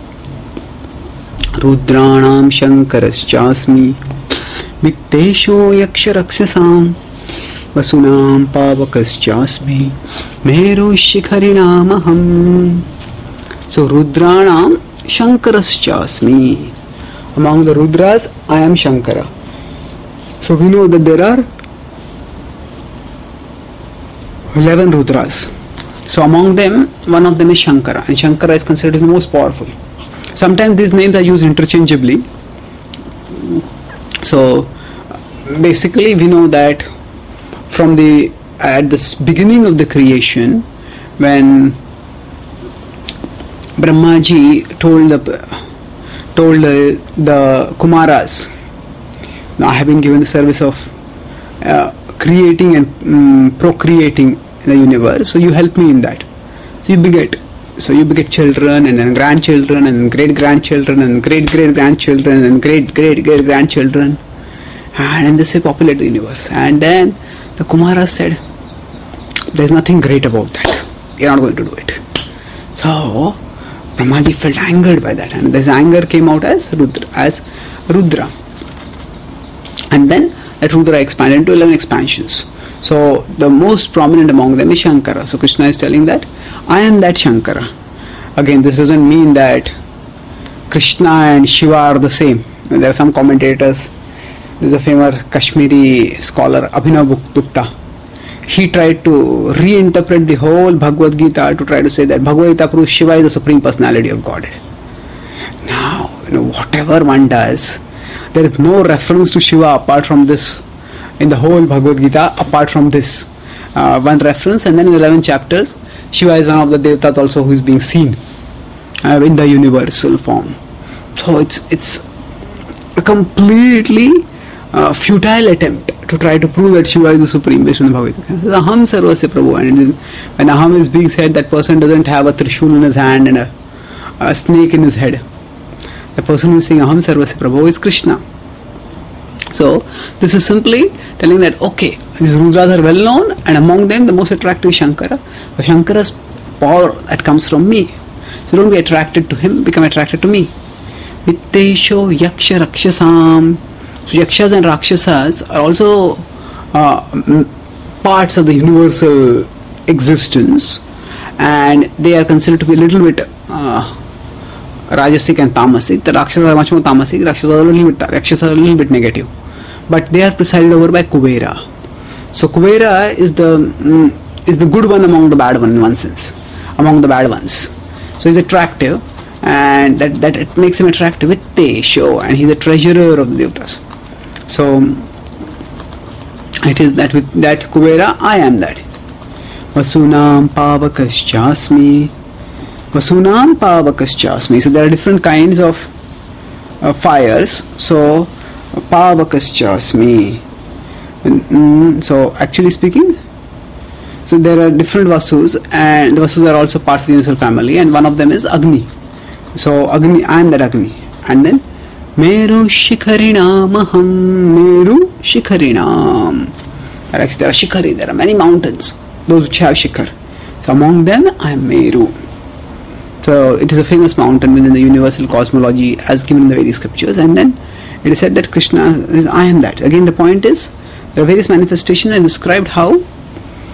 Rudranam Shankaraschasmi Vittesho Yaksharaksasam Vasunam Pavakaschasmi Meru Shikharinamaham. So Rudranam Shankaraschasmi. Among the Rudras, I am Shankara. So we know that there are eleven Rudras. So among them, one of them is Shankara, and Shankara is considered the most powerful. Sometimes these names are used interchangeably. So basically we know that from the at the beginning of the creation, when Brahmaji told the told the, the Kumaras, now I have been given the service of uh, creating and um, procreating in the universe, so you help me in that. So you beget. So you beget children and then grandchildren and great grandchildren and great great grandchildren and great great great grandchildren, and in this way populate the universe. And then the Kumaras said, "There is nothing great about that. You are not going to do it." So Brahmaji felt angered by that, and this anger came out as Rudra, as Rudra. And then that Rudra expanded into eleven expansions. So the most prominent among them is Shankara. So Krishna is telling that I am that Shankara. Again, this doesn't mean that Krishna and Shiva are the same. There are some commentators. There is a famous Kashmiri scholar Abhinav Gupta. He tried to reinterpret the whole Bhagavad Gita to try to say that Bhagavad Gita proves Shiva is the supreme personality of Godhead. Now, you know, whatever one does, there is no reference to Shiva apart from this in the whole Bhagavad Gita, apart from this uh, one reference. And then in the eleven chapters, Shiva is one of the devatas also who is being seen uh, in the universal form. So it's it's a completely uh, futile attempt to try to prove that Shiva is the supreme based on the Bhagavad Gita. Aham sarvasya prabhu. And when Aham is being said, that person doesn't have a trishul in his hand and a, a snake in his head. The person who is saying Aham sarvasya prabhu is Krishna. So this is simply telling that, okay, these Rudras are well known, and among them the most attractive is Shankara. But Shankara's power that comes from me. So don't be attracted to him, become attracted to me. Vittesho Yaksha Rakshasam. So Yakshas and Rakshasas are also uh, parts of the universal existence, and they are considered to be a little bit uh, Rajasic and Tamasic. The Rakshasas are much more Tamasic, Rakshasas are a little bit, Rakshasas are a little bit negative. But they are presided over by Kubera. So Kubera is the mm, is the good one among the bad one in one sense, among the bad ones. So he's attractive, and that, that it makes him attractive with Tesho, and he's the treasurer of the Devatas. So it is that with that Kubera, I am that. Vasunam Pavakaschasmi. Vasunam Pavakaschasmi. So there are different kinds of uh, fires. So Pavakaschasmi. Mm, so actually speaking, so there are different Vasus, and the Vasus are also parts of the universal family, and one of them is Agni. So Agni, I am that Agni. And then Meru Shikharinamaham. Meru Shikharinam. There are, there are Shikhari, there are many mountains, those which have Shikhar. So among them I am Meru. So it is a famous mountain within the universal cosmology as given in the Vedic scriptures. And then it is said that Krishna is I am that. Again the point is, there are various manifestations and described how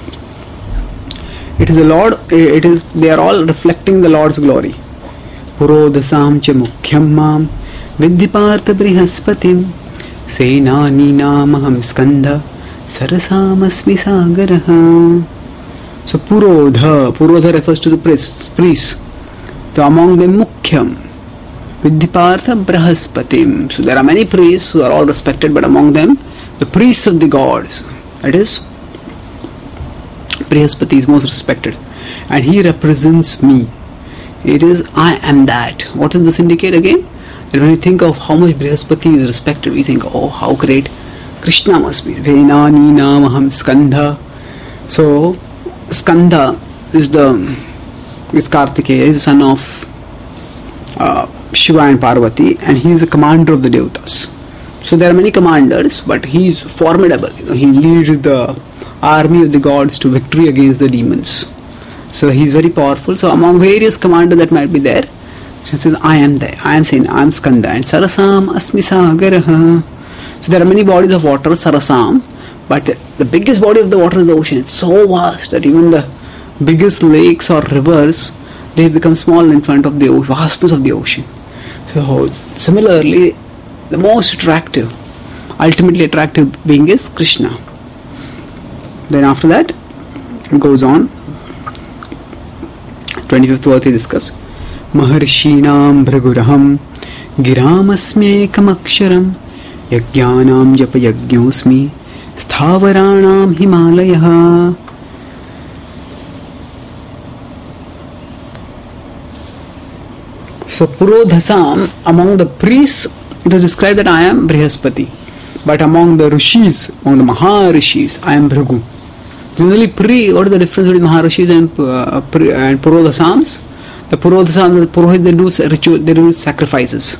It is the Lord, it is, they are all reflecting the Lord's glory. Purodhasam cha mukhyam mam Vidhipartha brihaspatim Senani namaham skandha Sarasamasmi sagaraha. So Purodha, Purodha refers to the priests, priests. So among them Mukhyam, Vidhipartha Brahaspatim. So there are many priests who are all respected, but among them the priests of the gods, that is Brihaspati is most respected, and he represents me. It is I am that. What does this indicate again? And when you think of how much Brihaspati is respected, we think, oh, how great Krishna must be. Venani namaham skandha. So Skandha is the is Kartikeya, is the son of uh, Shiva and Parvati, and he is the commander of the Devatas. So there are many commanders, but he is formidable. You know, he leads the army of the gods to victory against the demons. So he is very powerful. So among various commanders that might be there, she says, I am there, I am saying, I am Skanda, and Sarasam Asmi Sagaraha. So there are many bodies of water, Sarasam, but the biggest body of the water is the ocean. It's so vast that even the biggest lakes or rivers, they become small in front of the vastness of the ocean. So similarly, the most attractive, ultimately attractive being is Krishna. Then after that, it goes on. twenty-fifth verse he discusses. Maharshinam bhraguraham giramasmyekam aksharam yajnanam japa yajñosmi sthavaranam himalayah. So Purodhasam, among the priests, it is described that I am Brihaspati. But among the Rishis, among the Maharishis, I am Bhrigu. Generally, Pri, what is the difference between Maharishis and, uh, Pri, and Purodhasams? The Purodhasams, the Purohit, they do ritual, they do sacrifices.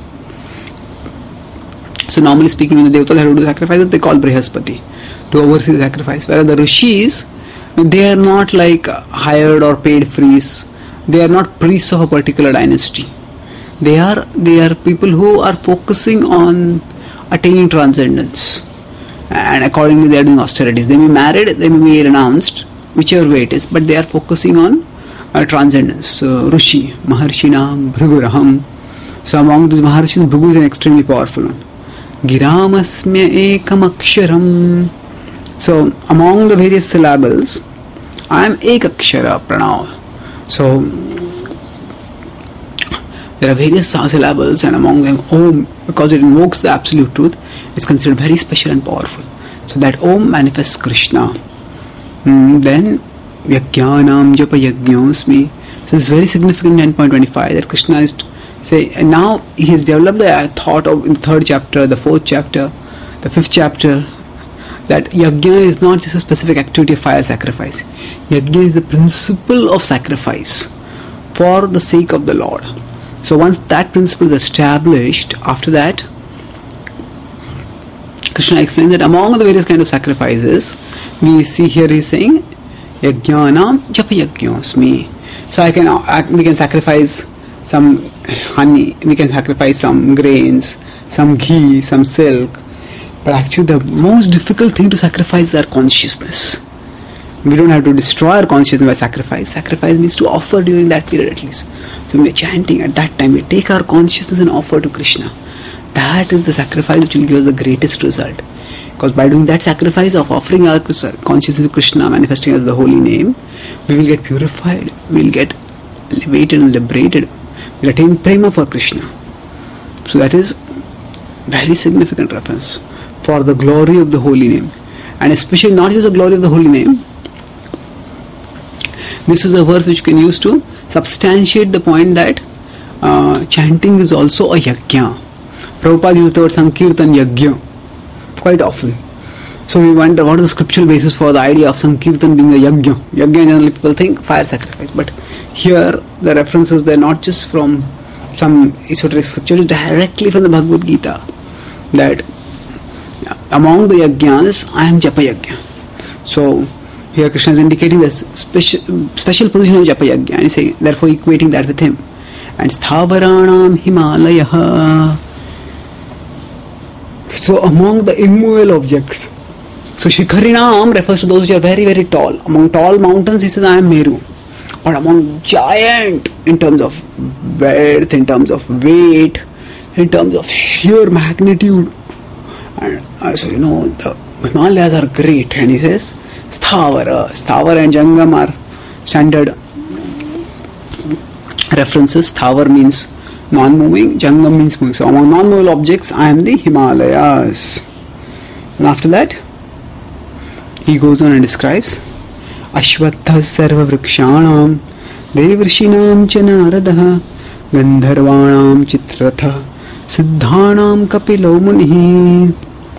So normally speaking, when the Devatas have to do sacrifices, they call Brihaspati to oversee the sacrifice. Whereas the Rishis, they are not like hired or paid priests. They are not priests of a particular dynasty. They are they are people who are focusing on attaining transcendence, and accordingly they are doing austerities. They may be married, they may be renounced, whichever way it is, but they are focusing on uh, transcendence. So Rishi, Maharshinam, Bhriguraham. So among these Maharshis, Bhrigu is an extremely powerful one. Giramasmya ekam aksharam. So among the various syllables, I am ek akshara pranav. So there are various syllables, and among them Om, because it invokes the absolute truth, is considered very special and powerful. So that Om manifests Krishna. Mm, then Yajnanam japa yajñosmi. So it's very significant in ten point twenty-five that Krishna is say, and now he has developed the thought of in the third chapter, the fourth chapter, the fifth chapter, that yajna is not just a specific activity of fire sacrifice. Yajna is the principle of sacrifice for the sake of the Lord. So once that principle is established, after that, Krishna explains that among the various kind of sacrifices, we see here he is saying, Yajnanam japa yajñosmi. So I can, I, we can sacrifice some honey, we can sacrifice some grains, some ghee, some silk. But actually the most difficult thing to sacrifice is our consciousness. We don't have to destroy our consciousness by sacrifice. Sacrifice means to offer during that period at least. So when we are chanting at that time, we take our consciousness and offer to Krishna. That is the sacrifice which will give us the greatest result. Because by doing that sacrifice of offering our consciousness to Krishna, manifesting as the holy name, we will get purified, we will get elevated and liberated. We will attain prema for Krishna. So that is very significant reference for the glory of the holy name. And especially not just the glory of the holy name. This is a verse which you can use to substantiate the point that uh, chanting is also a yajna. Prabhupada used the word Sankirtan yajna quite often. So we wonder what is the scriptural basis for the idea of Sankirtan being a yajna. Yajna generally people think fire sacrifice, but here the references they are not just from some esoteric scripture, it's directly from the Bhagavad Gita that among the yajnas I am japa yajna. So here Krishna is indicating the special, special position of japa yajna, and he's saying, therefore equating that with him. And sthavaranam himalayah. So among the immovable objects, so Shikharinam refers to those which are very very tall. Among tall mountains he says I am Meru. but among giant in terms of width, in terms of weight, in terms of sheer magnitude. And uh, so, you know, the Himalayas are great. And he says, Sthavara. Sthavara and Jangam are standard references. Sthavar means non-moving, Jangam means moving. So among non-movable objects, I am the Himalayas. And after that, he goes on and describes Ashwattha sarva vrikshanam devrishinam cha naradaha gandharvanam chitratha siddhanam kapilo munihi.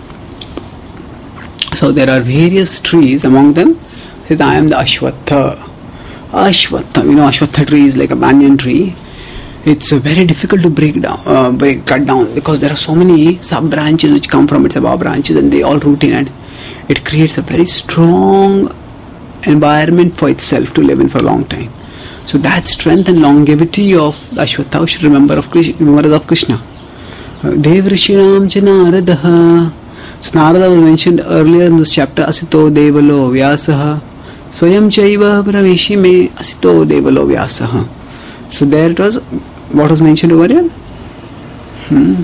So there are various trees, among them he says, I am the Ashwattha. Ashwattha, you know, Ashwattha tree is like a banyan tree. It's uh, very difficult to break down, uh, break, cut down, because there are so many sub branches which come from its above branches, and they all root in, and it creates a very strong environment for itself to live in for a long time. So that strength and longevity of the Ashwattha we should remember of Krishna, remember of Krishna. Devrishinam cha naradaha. So Narada was mentioned earlier in this chapter. Asito devalo vyasaha swayam chaiva praveshi me asito devalo vyasaha. So there it was. What was mentioned over here? Hmm.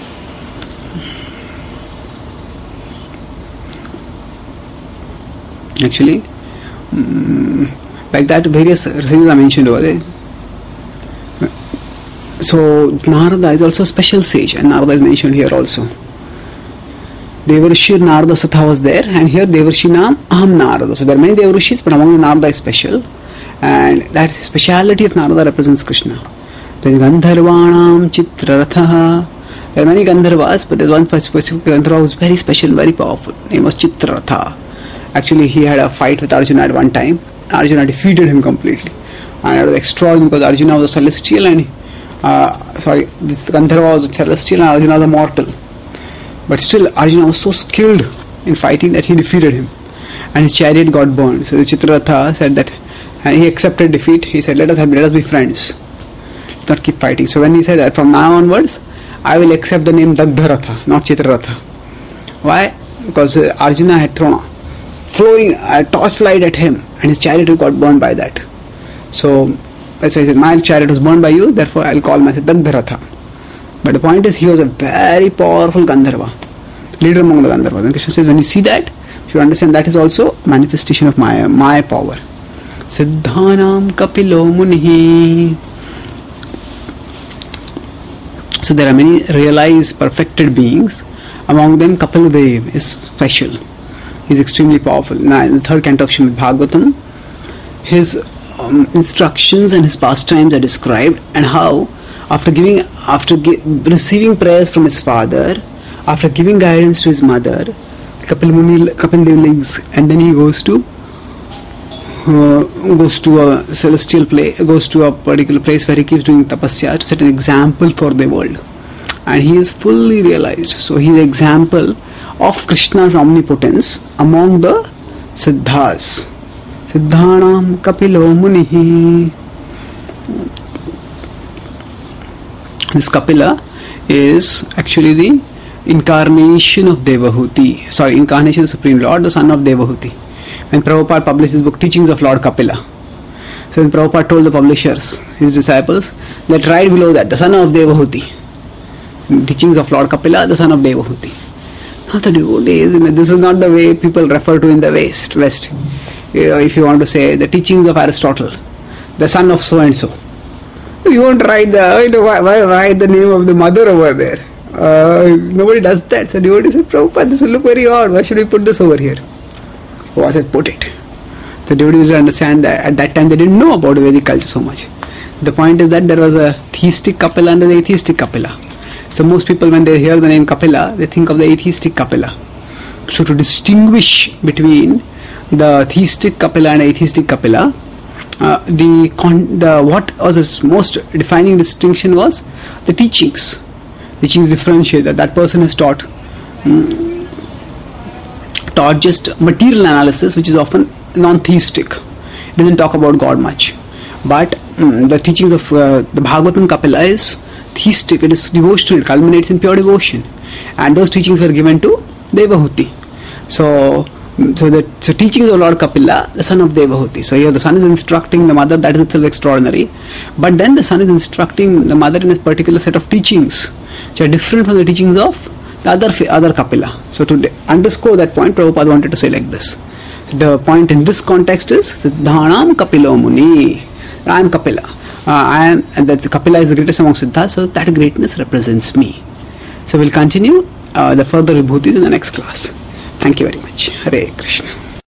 Actually, um, like that, various things are mentioned over there. So Narada is also a special sage, and Narada is mentioned here also. Devarshi Narada Satha was there, and here Devarshi Nam Aham Narada. So there are many Devarshis, but among the Narada is special, and that speciality of Narada represents Krishna. There is Gandharvanam Chitraratha. There are many Gandharvas, but there is one specific Gandharva who is very special, very powerful. His name was Chitraratha. Actually, he had a fight with Arjuna at one time. Arjuna defeated him completely, and it was extraordinary because Arjuna was a celestial, and uh, sorry, this Gandharva was a celestial, and Arjuna was a mortal. But still, Arjuna was so skilled in fighting that he defeated him, and his chariot got burned. So the Chitraratha said that, and he accepted defeat. He said, "Let us have, let us be friends. Let's not keep fighting." So when he said that, from now onwards, I will accept the name Dagdharatha, not Chitraratha. Why? Because uh, Arjuna had thrown a flowing uh, torchlight at him, and his chariot got burned by that. So that's why he said, "My chariot was burned by you, therefore I will call myself Dagdharatha." But the point is, he was a very powerful Gandharva, leader among the Gandharvas. And Krishna says, when you see that, you should understand that is also manifestation of my my power. Siddhanam kapilo munihi. So there are many realized, perfected beings. Among them, Kapiladev is special. He is extremely powerful. Now, in the third canto of Srimad Bhagavatam, his um, instructions and his pastimes are described, and how after giving, after gi- receiving prayers from his father, after giving guidance to his mother, Kapil Muni, Kapil Dev leaves, and then he goes to uh, goes to a celestial place, goes to a particular place where he keeps doing tapasya to set an example for the world, and he is fully realized. So he is an example of Krishna's omnipotence among the Siddhas. Siddhanam Kapilo Munihi. This Kapila is actually the incarnation of Devahuti. Sorry, incarnation of Supreme Lord, the son of Devahuti. When Prabhupada published his book, Teachings of Lord Kapila. So when Prabhupada told the publishers, his disciples, that right below that, the son of Devahuti. Teachings of Lord Kapila, the son of Devahuti. Not the devotees, this is not the way people refer to in the West. West. You know, if you want to say the teachings of Aristotle, the son of so and so. You won't write the, you know, why, why write the name of the mother over there? Uh, nobody does that. So devotee said, Prabhupada, this will look very odd. Why should we put this over here? Oh, I said, put it. The devotees will understand that at that time they didn't know about Vedic culture so much. The point is that there was a theistic Kapila and an atheistic Kapila. So most people, when they hear the name Kapila, they think of the atheistic Kapila. So to distinguish between the theistic Kapila and atheistic Kapila, uh, the, con- the what was its most defining distinction was the teachings. Teachings differentiate that that person has taught um, taught just material analysis, which is often non-theistic. It doesn't talk about God much. But um, the teachings of uh, the Bhagavatam Kapila is theistic, it is devotional, it culminates in pure devotion. And those teachings were given to Devahuti. So So that so teachings of Lord Kapila, the son of Devahuti. So here the son is instructing the mother, that is itself extraordinary. But then the son is instructing the mother in a particular set of teachings, which are different from the teachings of the other other Kapila. So to underscore that point, Prabhupada wanted to say like this. The point in this context is Siddhanam Kapilo Muni. I am Kapila. Uh, I am, and that Kapila is the greatest among Siddhas, so that greatness represents me. So we'll continue uh, the further vibhutis in the next class. Thank you very much. Hare Krishna.